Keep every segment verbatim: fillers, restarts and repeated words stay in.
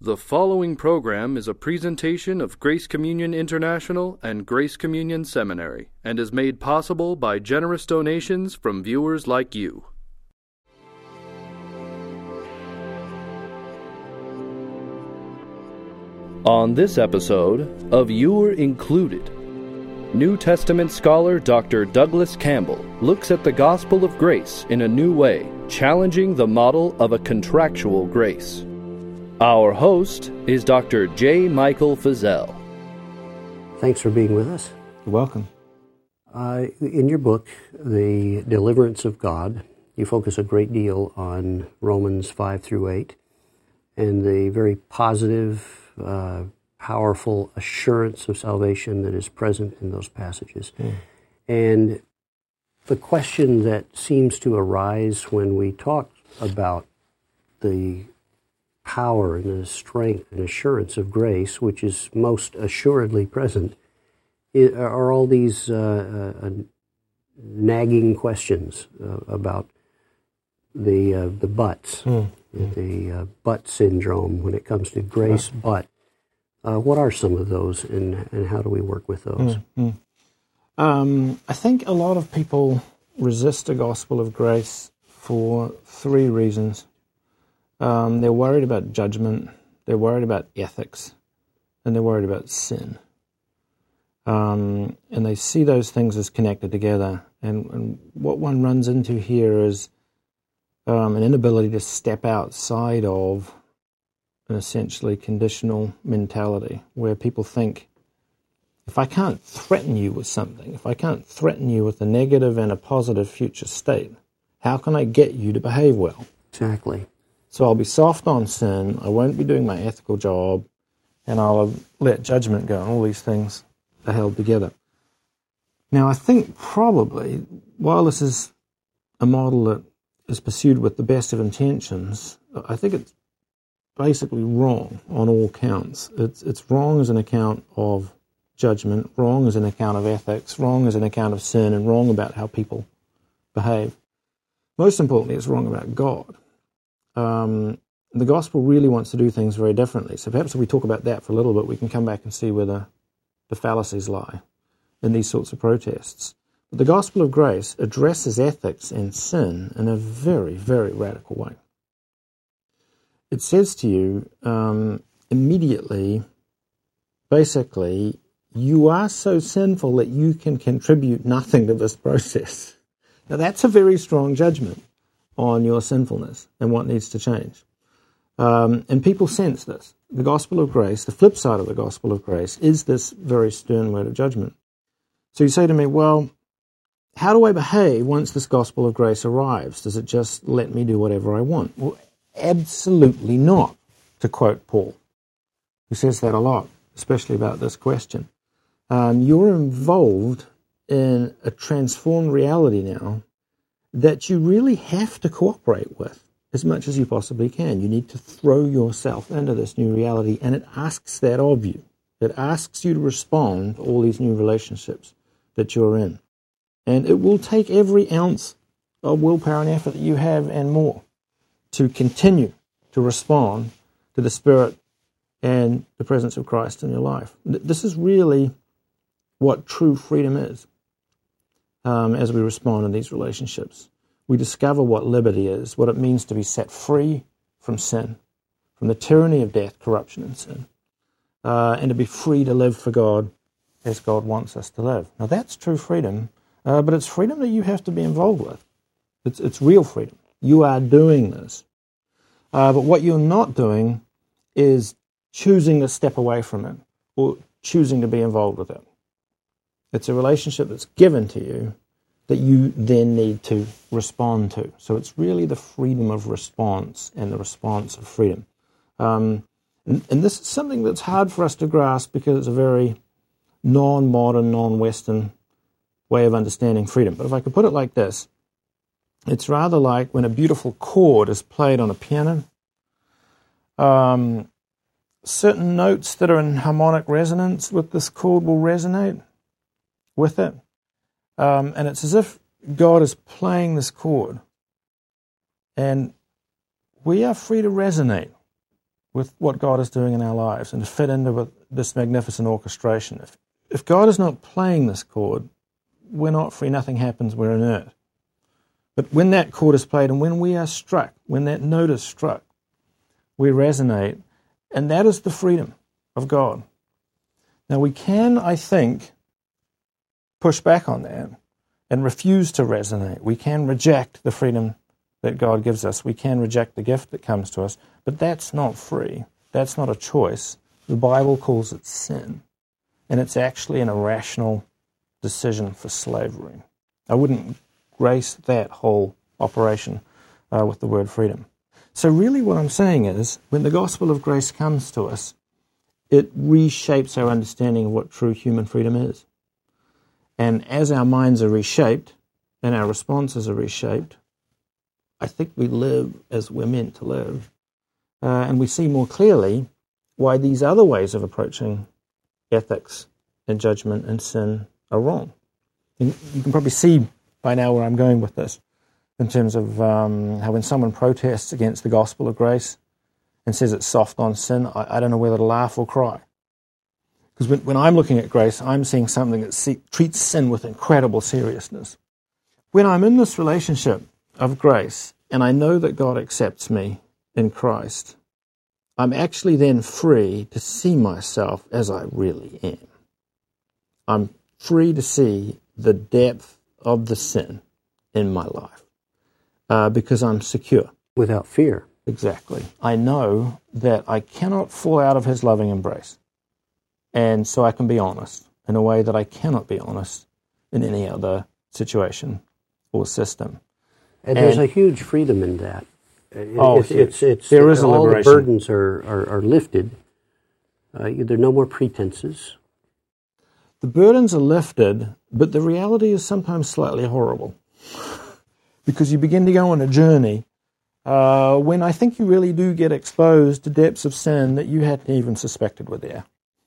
The following program is a presentation of Grace Communion International and Grace Communion Seminary and is made possible by generous donations from viewers like you. On this episode of You're Included, New Testament scholar Doctor Douglas Campbell looks at the gospel of grace in a new way, challenging the model of a contractual grace. Our host is Doctor J. Michael Feazell. Thanks for being with us. You're welcome. Uh, in your book, The Deliverance of God, you focus a great deal on Romans five through eight and the very positive, uh, powerful assurance of salvation that is present in those passages. Mm. And the question that seems to arise when we talk about the power and the strength and assurance of grace, which is most assuredly present, are all these uh, uh, nagging questions uh, about the uh, the buts, mm. the uh, but syndrome when it comes to grace, mm. but. Uh, what are some of those, and, and how do we work with those? Mm. Um, I think a lot of people resist the gospel of grace for three reasons. Um, they're worried about judgment, they're worried about ethics, and they're worried about sin. Um, and they see those things as connected together. And, and what one runs into here is um, an inability to step outside of an essentially conditional mentality, where people think, if I can't threaten you with something, if I can't threaten you with a negative and a positive future state, how can I get you to behave well? Exactly. So I'll be soft on sin, I won't be doing my ethical job, and I'll let judgment go, and all these things are held together. Now, I think probably, while this is a model that is pursued with the best of intentions, I think it's basically wrong on all counts. It's it's wrong as an account of judgment, wrong as an account of ethics, wrong as an account of sin, and wrong about how people behave. Most importantly, it's wrong about God. Um, the gospel really wants to do things very differently. So perhaps if we talk about that for a little bit, we can come back and see where the, the fallacies lie in these sorts of protests. But the gospel of grace addresses ethics and sin in a very, very radical way. It says to you um, immediately, basically, you are so sinful that you can contribute nothing to this process. Now, that's a very strong judgment on your sinfulness and what needs to change. Um, and people sense this. The gospel of grace, the flip side of the gospel of grace, is this very stern word of judgment. So you say to me, well, how do I behave once this gospel of grace arrives? Does it just let me do whatever I want? Well, absolutely not, to quote Paul, who says that a lot, especially about this question. Um, you're involved in a transformed reality now that you really have to cooperate with as much as you possibly can. You need to throw yourself into this new reality, and it asks that of you. It asks you to respond to all these new relationships that you're in. And it will take every ounce of willpower and effort that you have and more to continue to respond to the Spirit and the presence of Christ in your life. This is really what true freedom is. Um, as we respond in these relationships, we discover what liberty is, what it means to be set free from sin, from the tyranny of death, corruption, and sin, uh, and to be free to live for God as God wants us to live. Now, that's true freedom, uh, but it's freedom that you have to be involved with. It's, it's real freedom. You are doing this. Uh, but what you're not doing is choosing to step away from it or choosing to be involved with it. It's a relationship that's given to you that you then need to respond to. So it's really the freedom of response and the response of freedom. Um, and, and this is something that's hard for us to grasp because it's a very non-modern, non-Western way of understanding freedom. But if I could put it like this, it's rather like when a beautiful chord is played on a piano. Um, certain notes that are in harmonic resonance with this chord will resonate with it. Um, and it's as if God is playing this chord. And we are free to resonate with what God is doing in our lives and to fit into this magnificent orchestration. If, if God is not playing this chord, we're not free, nothing happens, we're inert. But when that chord is played and when we are struck, when that note is struck, we resonate, and that is the freedom of God. Now we can, I think, push back on that and refuse to resonate. We can reject the freedom that God gives us. We can reject the gift that comes to us, but that's not free. That's not a choice. The Bible calls it sin, and it's actually an irrational decision for slavery. I wouldn't grace that whole operation uh, with the word freedom. So really what I'm saying is, when the gospel of grace comes to us, it reshapes our understanding of what true human freedom is. And as our minds are reshaped and our responses are reshaped, I think we live as we're meant to live. Uh, and we see more clearly why these other ways of approaching ethics and judgment and sin are wrong. And you can probably see by now where I'm going with this, in terms of um, how when someone protests against the gospel of grace and says it's soft on sin, I, I don't know whether to laugh or cry. Because when, when I'm looking at grace, I'm seeing something that see, treats sin with incredible seriousness. When I'm in this relationship of grace, and I know that God accepts me in Christ, I'm actually then free to see myself as I really am. I'm free to see the depth of the sin in my life uh, because I'm secure. Without fear. Exactly. I know that I cannot fall out of his loving embrace, and so I can be honest in a way that I cannot be honest in any other situation or system. And, and there's a huge freedom in that. Oh, it's, it's, it's, there is a all liberation. the burdens are, are, are lifted. Uh, there are no more pretenses. The burdens are lifted, but the reality is sometimes slightly horrible. Because you begin to go on a journey uh, when I think you really do get exposed to depths of sin that you hadn't even suspected were there.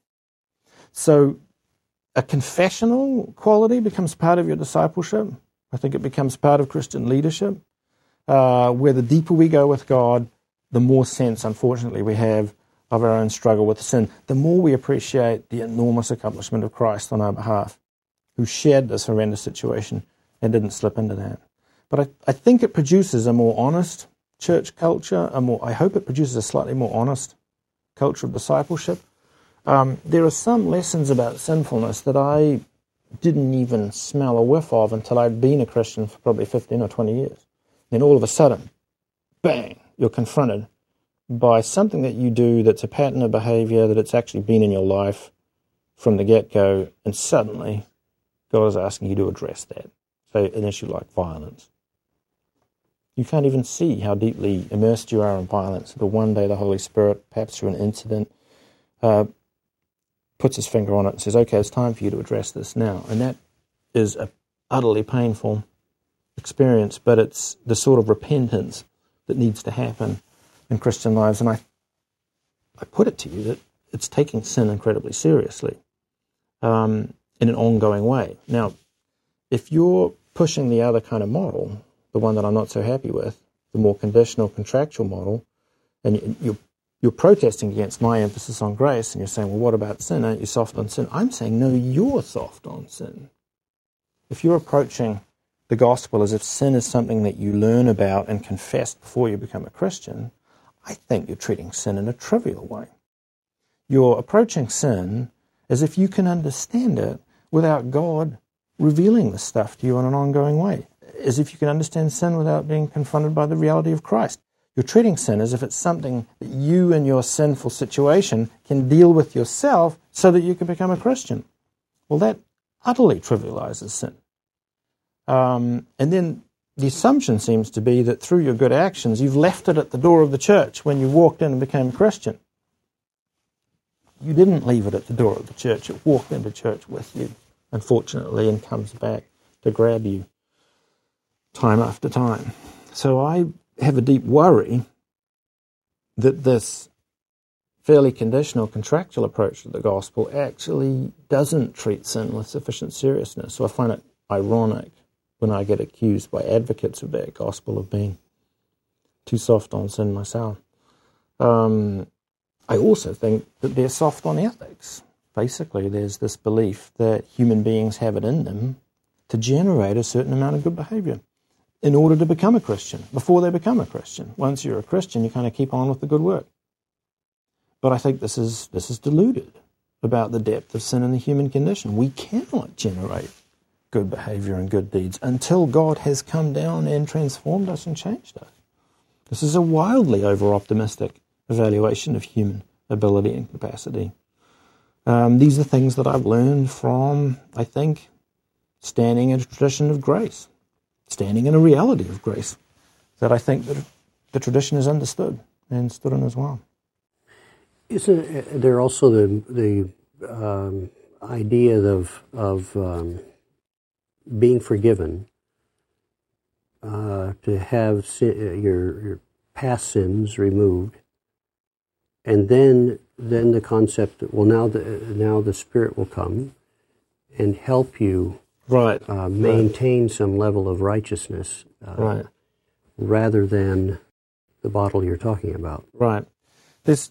So a confessional quality becomes part of your discipleship. I think it becomes part of Christian leadership, uh, where the deeper we go with God, the more sense, unfortunately, we have of our own struggle with sin, the more we appreciate the enormous accomplishment of Christ on our behalf, who shared this horrendous situation and didn't slip into that. But I, I think it produces a more honest church culture, a more, I hope it produces a slightly more honest culture of discipleship. Um, there are some lessons about sinfulness that I didn't even smell a whiff of until I'd been a Christian for probably fifteen or twenty years. Then all of a sudden, bang, you're confronted by something that you do that's a pattern of behavior, that it's actually been in your life from the get-go, and suddenly God is asking you to address that. So an issue like violence. You can't even see how deeply immersed you are in violence until one day the Holy Spirit, perhaps through an incident, uh, puts his finger on it and says, okay, it's time for you to address this now. And that is a utterly painful experience, but it's the sort of repentance that needs to happen in Christian lives. And I I put it to you that it's taking sin incredibly seriously um, in an ongoing way. Now, if you're pushing the other kind of model, the one that I'm not so happy with, the more conditional, contractual model, and you're, you're protesting against my emphasis on grace, and you're saying, well, what about sin? Aren't you soft on sin? I'm saying, no, you're soft on sin. If you're approaching the gospel as if sin is something that you learn about and confess before you become a Christian, I think you're treating sin in a trivial way. You're approaching sin as if you can understand it without God revealing the stuff to you in an ongoing way, as if you can understand sin without being confronted by the reality of Christ. You're treating sin as if it's something that you in your sinful situation can deal with yourself so that you can become a Christian. Well, that utterly trivializes sin. Um, and then the assumption seems to be that through your good actions, you've left it at the door of the church when you walked in and became a Christian. You didn't leave it at the door of the church. It walked into church with you, unfortunately, and comes back to grab you time after time. So I have a deep worry that this fairly conditional, contractual approach to the gospel actually doesn't treat sin with sufficient seriousness. So I find it ironic when I get accused by advocates of that gospel of being too soft on sin myself. Um, I also think that they're soft on ethics. Basically, there's this belief that human beings have it in them to generate a certain amount of good behavior in order to become a Christian, before they become a Christian. Once you're a Christian, you kind of keep on with the good work. But I think this is this is deluded about the depth of sin in the human condition. We cannot generate good behavior and good deeds until God has come down and transformed us and changed us. This is a wildly over-optimistic evaluation of human ability and capacity. Um, these are things that I've learned from, I think, standing in a tradition of grace, standing in a reality of grace that I think that the tradition has understood and stood in as well. Isn't there also the the um, idea of of um, being forgiven, uh, to have sin, your your past sins removed, and then then the concept that, well, now the now the Spirit will come and help you right uh, maintain right. some level of righteousness, uh, right, rather than the bottle you're talking about. Right. This.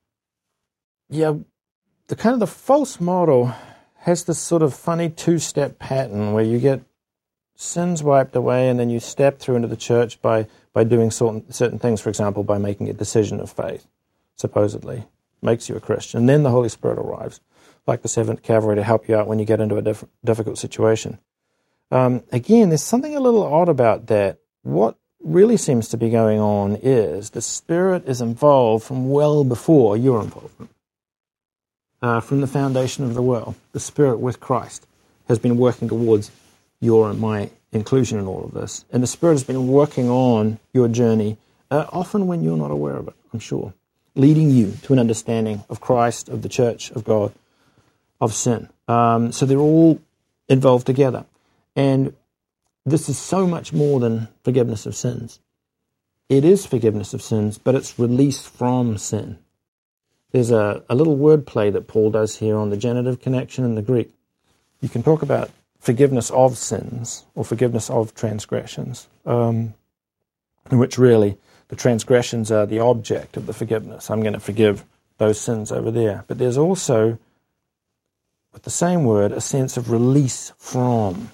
Yeah, the kind of the false model has this sort of funny two-step pattern where you get sins wiped away and then you step through into the church by, by doing certain, certain things, for example, by making a decision of faith, supposedly, makes you a Christian. And then the Holy Spirit arrives, like the seventh Cavalry, to help you out when you get into a diff- difficult situation. Um, again, there's something a little odd about that. What really seems to be going on is the Spirit is involved from well before your involvement. Uh, from the foundation of the world, the Spirit with Christ has been working towards your and my inclusion in all of this. And the Spirit has been working on your journey, uh, often when you're not aware of it, I'm sure, leading you to an understanding of Christ, of the church, of God, of sin. Um, so they're all involved together. And this is so much more than forgiveness of sins. It is forgiveness of sins, but it's release from sin. There's a, a little wordplay that Paul does here on the genitive connection in the Greek. You can talk about forgiveness of sins or forgiveness of transgressions, um, in which really the transgressions are the object of the forgiveness. I'm going to forgive those sins over there. But there's also, with the same word, a sense of release from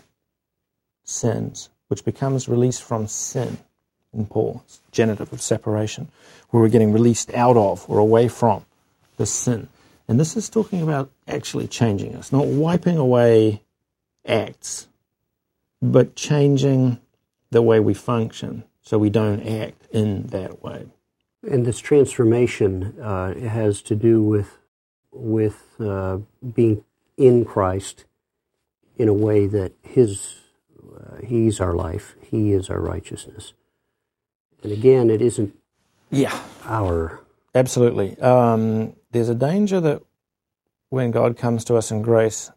sins, which becomes release from sin in Paul. It's genitive of separation, where we're getting released out of or away from this sin. And this is talking about actually changing us, not wiping away acts, but changing the way we function so we don't act in that way. And this transformation uh, has to do with with uh, being in Christ in a way that His uh, He's our life, He is our righteousness. And again, it isn't yeah our... Absolutely. Um, there's a danger that when God comes to us in grace,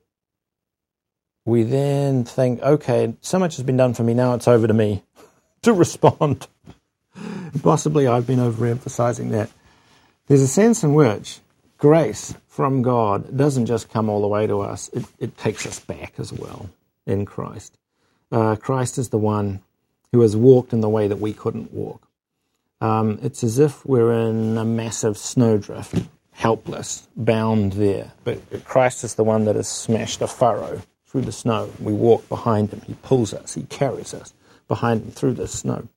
we then think, okay, so much has been done for me, now it's over to me to respond. Possibly I've been overemphasizing that. There's a sense in which grace from God doesn't just come all the way to us, it, it takes us back as well in Christ. Uh, Christ is the one who has walked in the way that we couldn't walk. Um, it's as if we're in a massive snowdrift, helpless, bound there. But Christ is the one that has smashed a furrow through the snow. We walk behind Him. He pulls us. He carries us behind Him through the snow.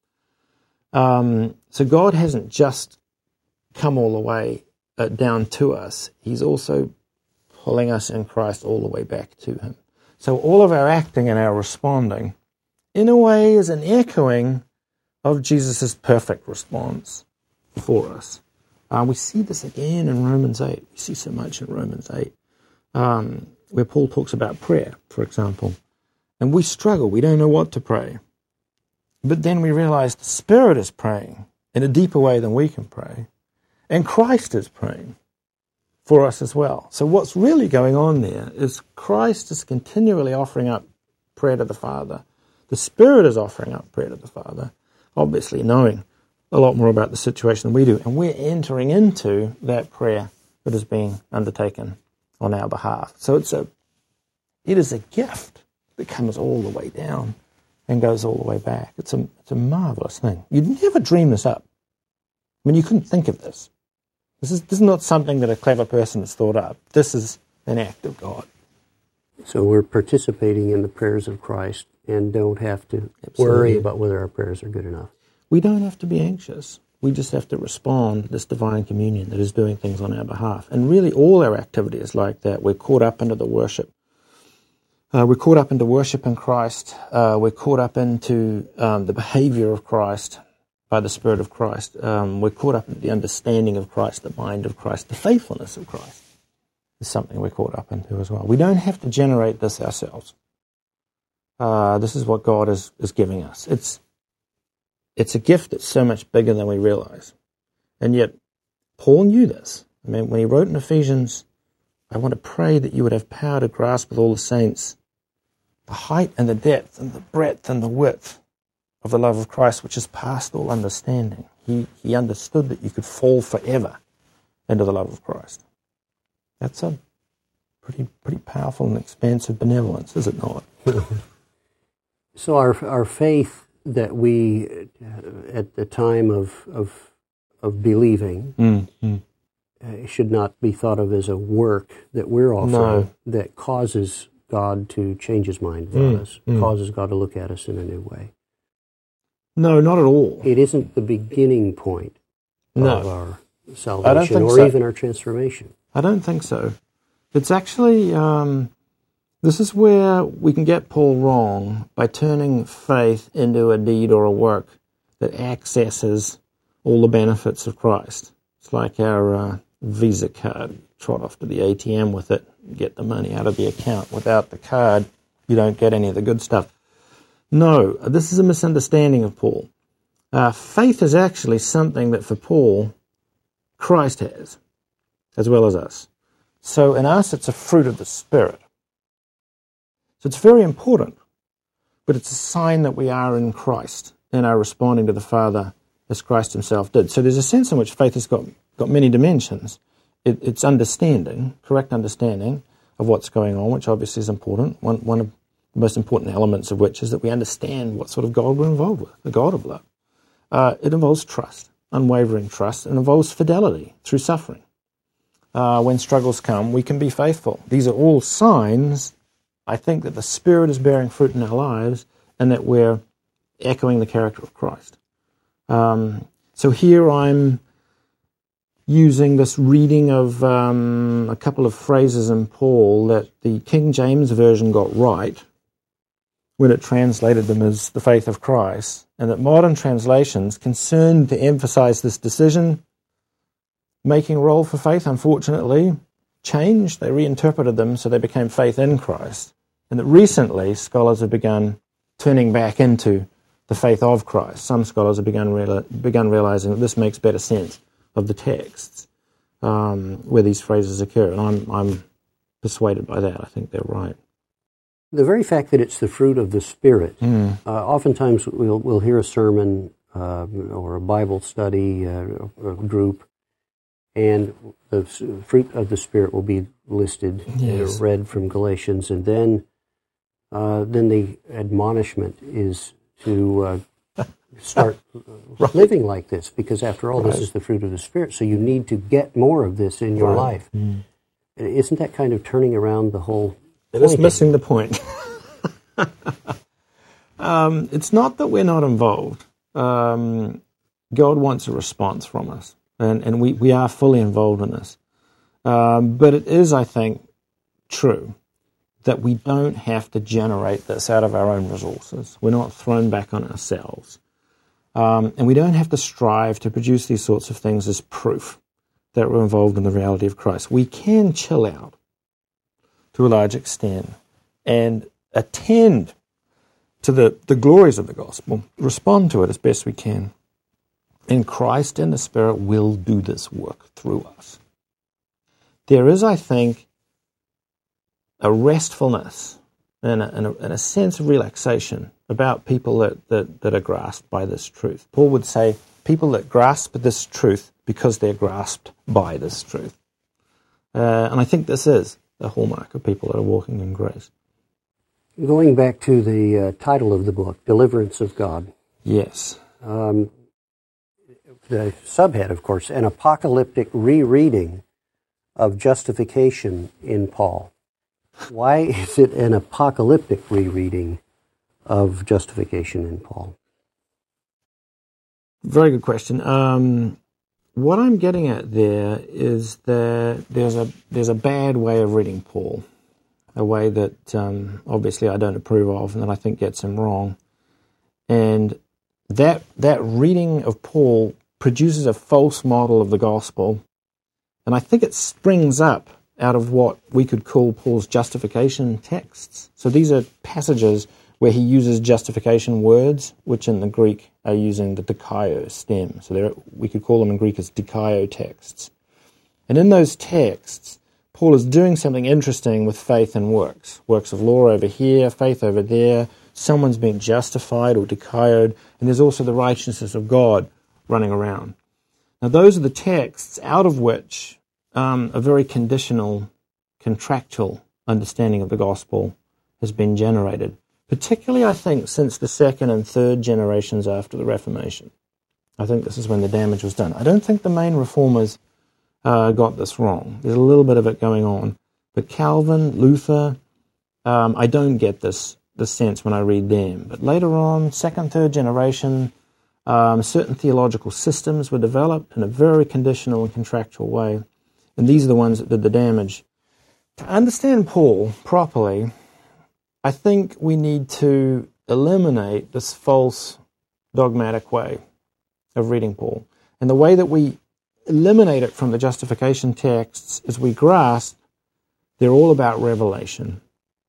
Um, so God hasn't just come all the way uh, down to us. He's also pulling us in Christ all the way back to Him. So all of our acting and our responding, in a way, is an echoing of Jesus' perfect response for us. Uh, we see this again in Romans eight. We see so much in Romans eight, um, where Paul talks about prayer, for example. And we struggle. We don't know what to pray. But then we realize the Spirit is praying in a deeper way than we can pray. And Christ is praying for us as well. So what's really going on there is Christ is continually offering up prayer to the Father. The Spirit is offering up prayer to the Father, obviously knowing a lot more about the situation than we do. And we're entering into that prayer that is being undertaken on our behalf. So it's a, it is a gift that comes all the way down and goes all the way back. It's a, it's a marvelous thing. You'd never dream this up. I mean, you couldn't think of this. This is, this is not something that a clever person has thought up. This is an act of God. So we're participating in the prayers of Christ and don't have to Absolutely. worry about whether our prayers are good enough. We don't have to be anxious. We just have to respond to this divine communion that is doing things on our behalf. And really all our activity is like that. We're caught up into the worship. Uh, we're caught up into worship in Christ. Uh, we're caught up into um, the behavior of Christ by the Spirit of Christ. Um, we're caught up in the understanding of Christ, the mind of Christ, the faithfulness of Christ is something we're caught up into as well. We don't have to generate this ourselves. Uh, this is what God is, is giving us. It's It's a gift that's so much bigger than we realize. And yet, Paul knew this. I mean, when he wrote in Ephesians, I want to pray that you would have power to grasp with all the saints the height and the depth and the breadth and the width of the love of Christ, which is past all understanding. He, he understood that you could fall forever into the love of Christ. That's a pretty pretty powerful and expansive benevolence, is it not? So our our faith that we, uh, at the time of of, of believing, Mm-hmm. uh, should not be thought of as a work that we're offering No. that causes God to change his mind about Mm, us, mm. causes God to look at us in a new way. No, not at all. It isn't the beginning point of No, our salvation think or so. even our transformation. I don't think so. It's actually, um, this is where we can get Paul wrong by turning faith into a deed or a work that accesses all the benefits of Christ. It's like our uh, Visa card. Trot off to the A T M with it, get the money out of the account. Without the card, you don't get any of the good stuff. No, this is a misunderstanding of Paul. Uh, faith is actually something that for Paul, Christ has, as well as us. So in us, it's a fruit of the Spirit. So it's very important, but it's a sign that we are in Christ and are responding to the Father as Christ himself did. So there's a sense in which faith has got, got many dimensions. It, it's understanding, correct understanding of what's going on, which obviously is important. One, one of the most important elements of which is that we understand what sort of God we're involved with, the God of love. Uh, it involves trust, unwavering trust. It involves fidelity through suffering. Uh, when struggles come, we can be faithful. These are all signs, I think, that the Spirit is bearing fruit in our lives and that we're echoing the character of Christ. Um, so here I'm using this reading of um, a couple of phrases in Paul that the King James Version got right when it translated them as the faith of Christ, and that modern translations, concerned to emphasize this decision-making role for faith, unfortunately, changed. They reinterpreted them so they became faith in Christ. And that recently, scholars have begun turning back into the faith of Christ. Some scholars have begun, reali- begun realizing that this makes better sense of the texts um, where these phrases occur. And I'm, I'm persuaded by that. I think they're right. The very fact that it's the fruit of the Spirit, Mm. uh, oftentimes we'll, we'll hear a sermon uh, or a Bible study uh, a group, and the s- fruit of the Spirit will be listed, Yes. uh, read from Galatians, and then uh, then the admonishment is to uh, start Right. living like this, because after all, Right. this is the fruit of the Spirit, so you need to get more of this in your Right. life. Mm. Isn't that kind of turning around the whole It is point? missing the point. um, it's not that we're not involved. Um, God wants a response from us, and, and we, we are fully involved in this. Um, but it is, I think, true that we don't have to generate this out of our own resources. We're not thrown back on ourselves. Um, and we don't have to strive to produce these sorts of things as proof that we're involved in the reality of Christ. We can chill out to a large extent and attend to the, the glories of the gospel, respond to it as best we can. And Christ and the Spirit will do this work through us. There is, I think, a restfulness and a, and a, and a sense of relaxation about people that, that, that are grasped by this truth. Paul would say, people that grasp this truth because they're grasped by this truth. Uh, and I think this is the hallmark of people that are walking in grace. Going back to the uh, title of the book, Deliverance of God, Yes. um, the subhead, of course, an apocalyptic rereading of justification in Paul. Why is it an apocalyptic rereading of justification in Paul? Very good question. Um, what I'm getting at there is that there's a there's a bad way of reading Paul, a way that um, obviously I don't approve of and that I think gets him wrong. And that that reading of Paul produces a false model of the gospel, and I think it springs up out of what we could call Paul's justification texts. So these are passages where he uses justification words, which in the Greek are using the dikaio stem. So there, we could call them in Greek as dikaio texts. And in those texts, Paul is doing something interesting with faith and works. Works of law over here, faith over there. Someone's being justified or dikaioed, and there's also the righteousness of God running around. Now those are the texts out of which um, a very conditional, contractual understanding of the gospel has been generated, particularly, I think, since the second and third generations after the Reformation. I think this is when the damage was done. I don't think the main reformers uh, got this wrong. There's a little bit of it going on. But Calvin, Luther, um, I don't get this, this sense when I read them. But later on, second, third generation, um, certain theological systems were developed in a very conditional and contractual way. And these are the ones that did the damage. To understand Paul properly, I think we need to eliminate this false dogmatic way of reading Paul. And the way that we eliminate it from the justification texts is we grasp they're all about revelation,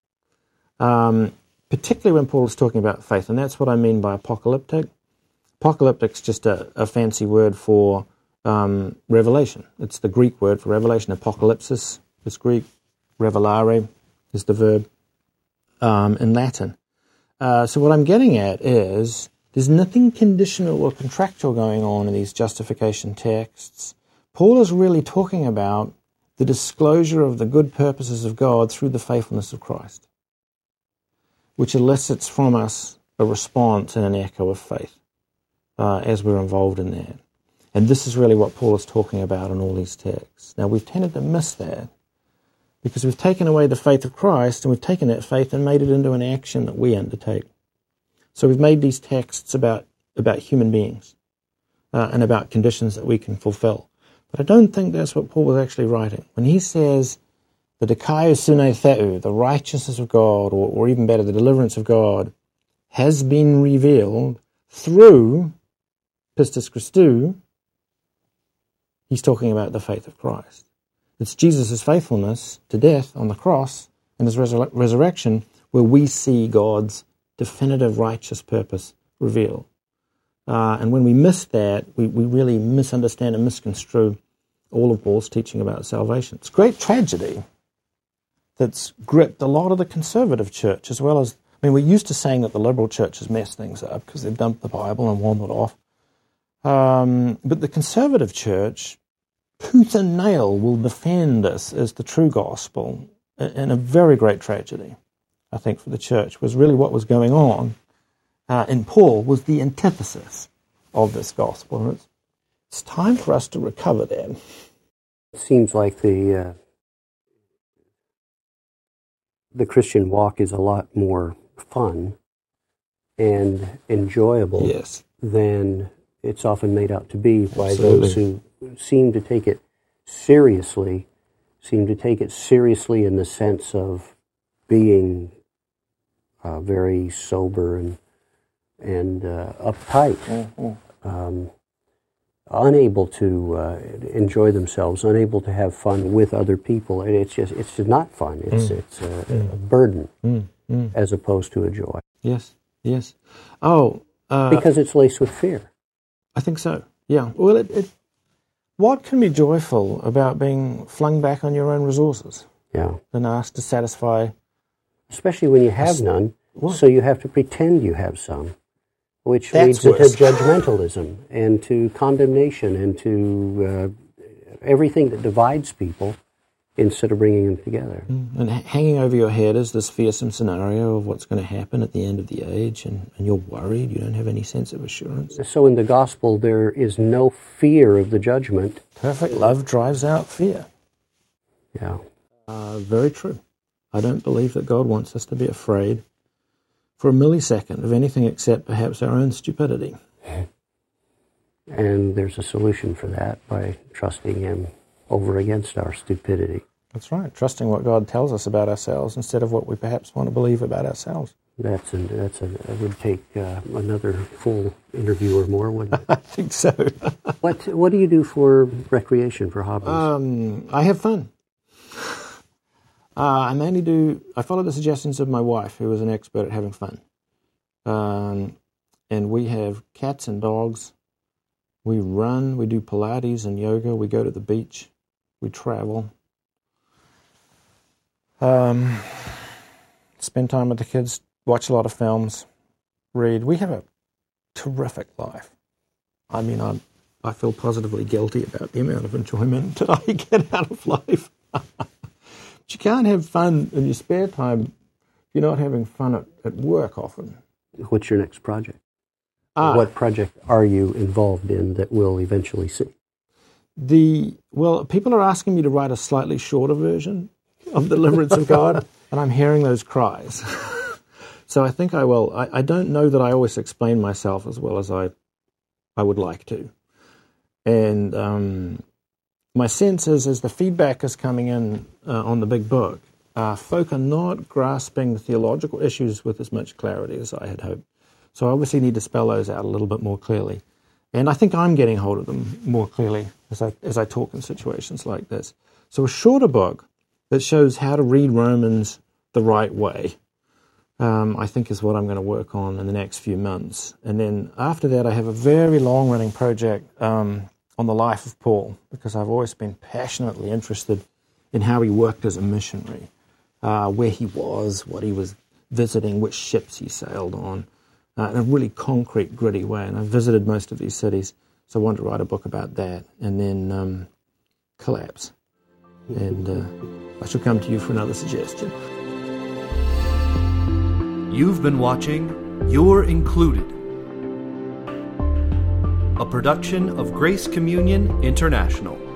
um, particularly when Paul is talking about faith. And that's what I mean by apocalyptic. Apocalyptic's just a, a fancy word for um, revelation. It's the Greek word for revelation. Apocalypsis is Greek. Revelare is the verb. Um, in Latin. Uh, so what I'm getting at is there's nothing conditional or contractual going on in these justification texts. Paul is really talking about the disclosure of the good purposes of God through the faithfulness of Christ, which elicits from us a response and an echo of faith uh, as we're involved in that. And this is really what Paul is talking about in all these texts. Now, we've tended to miss that, because we've taken away the faith of Christ, and we've taken that faith and made it into an action that we undertake. So we've made these texts about, about human beings uh, and about conditions that we can fulfill. But I don't think that's what Paul was actually writing. When he says the dikaio sune theou, the righteousness of God, or, or even better, the deliverance of God, has been revealed through pistis Christou, he's talking about the faith of Christ. It's Jesus' faithfulness to death on the cross and his resur- resurrection where we see God's definitive righteous purpose revealed. Uh, and when we miss that, we, we really misunderstand and misconstrue all of Paul's teaching about salvation. It's a great tragedy that's gripped a lot of the conservative church, as well as, I mean, we're used to saying that the liberal church has messed things up because they've dumped the Bible and wandered off. Um, but the conservative church, tooth and nail, will defend this as the true gospel, in a very great tragedy, I think, for the church, was really what was going on uh, in Paul was the antithesis of this gospel. And it's, it's time for us to recover that. It seems like the uh, the Christian walk is a lot more fun and enjoyable yes. than it's often made out to be by Absolutely. those who seem to take it seriously, seem to take it seriously in the sense of being uh, very sober and and uh, uptight, mm-hmm. um, unable to uh, enjoy themselves, unable to have fun with other people. And it's just it's just not fun. It's mm. it's a, mm. a burden mm. Mm. as opposed to a joy. Yes, yes. Oh, uh, because it's laced with fear. I think so. Yeah. Well, it, it what can be joyful about being flung back on your own resources? Yeah. And asked to satisfy... Especially when you have none, what? So you have to pretend you have some, which That's leads worse. to judgmentalism and to condemnation and to uh, everything that divides people instead of bringing them together. Mm. And hanging over your head is this fearsome scenario of what's going to happen at the end of the age, and, and you're worried, you don't have any sense of assurance. So in the gospel, there is no fear of the judgment. Perfect love drives out fear. Yeah. Uh, very true. I don't believe that God wants us to be afraid for a millisecond of anything except perhaps our own stupidity. And there's a solution for that by trusting Him over against our stupidity. That's right, trusting what God tells us about ourselves instead of what we perhaps want to believe about ourselves. That's a, that's a, that would take uh, another full interview or more, wouldn't it? I think so. What What do you do for recreation, for hobbies? Um, I have fun. Uh, I mainly do, I follow the suggestions of my wife, who is an expert at having fun. Um, and we have cats and dogs. We run, we do Pilates and yoga, we go to the beach, we travel. Um, spend time with the kids, watch a lot of films, read. We have a terrific life. I mean, I I feel positively guilty about the amount of enjoyment that I get out of life. But you can't have fun in your spare time if you're not having fun at, at work often. What's your next project? Ah, What project are you involved in that we'll eventually see? the well, people are asking me to write a slightly shorter version of Deliverance of God, and I'm hearing those cries. So I think I will. I, I don't know that I always explain myself as well as I I would like to. And um, my sense is, as the feedback is coming in uh, on the big book, uh, folk are not grasping the theological issues with as much clarity as I had hoped. So I obviously need to spell those out a little bit more clearly. And I think I'm getting hold of them more clearly as I, as I talk in situations like this. So a shorter book that shows how to read Romans the right way, um, I think is what I'm going to work on in the next few months. And then after that, I have a very long-running project um, on the life of Paul, because I've always been passionately interested in how he worked as a missionary, uh, where he was, what he was visiting, which ships he sailed on, uh, in a really concrete, gritty way. And I've visited most of these cities, so I want to write a book about that. And then um, Collapse. And uh, I shall come to you for another suggestion. You've been watching You're Included, a production of Grace Communion International.